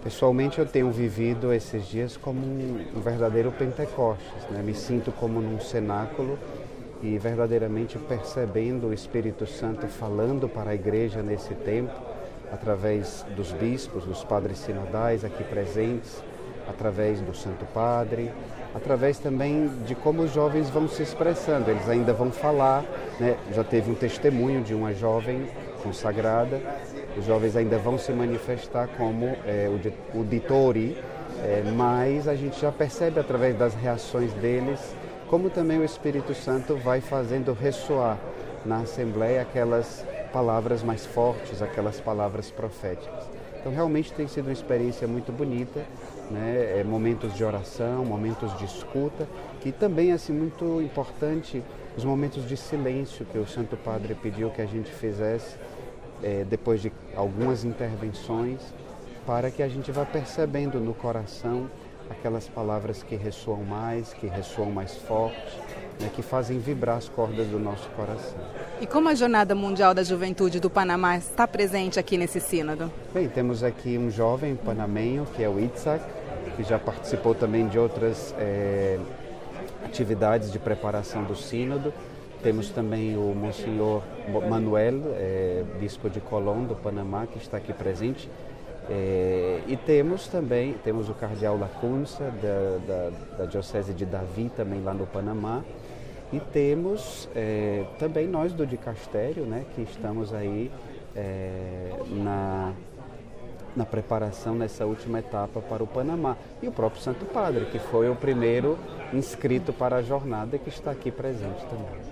Pessoalmente, eu tenho vivido esses dias como um verdadeiro Pentecostes, né? Me sinto como num cenáculo e verdadeiramente percebendo o Espírito Santo falando para a igreja nesse tempo, através dos bispos, dos padres sinodais aqui presentes, através do Santo Padre, através também de como os jovens vão se expressando. Eles ainda vão falar, né? Já teve um testemunho de uma jovem consagrada. Os jovens ainda vão se manifestar como o ditori, mas a gente já percebe através das reações deles como também o Espírito Santo vai fazendo ressoar na Assembleia aquelas palavras mais fortes, aquelas palavras proféticas. Então realmente tem sido uma experiência muito bonita, né? Momentos de oração, momentos de escuta, e também assim muito importante os momentos de silêncio que o Santo Padre pediu que a gente fizesse depois de algumas intervenções, para que a gente vá percebendo no coração aquelas palavras que ressoam mais fortes, né, que fazem vibrar as cordas do nosso coração. E como a Jornada Mundial da Juventude do Panamá está presente aqui nesse sínodo? Bem, temos aqui um jovem panamenho, que é o Itzhak, que já participou também de outras atividades de preparação do sínodo. Temos também o Monsenhor Manuel, bispo de Colón, do Panamá, que está aqui presente. E temos o cardeal Lacunza, da Diocese de Davi, também lá no Panamá. E temos também nós do dicastério, né, que estamos aí na preparação nessa última etapa para o Panamá. E o próprio Santo Padre, que foi o primeiro inscrito para a jornada, que está aqui presente também.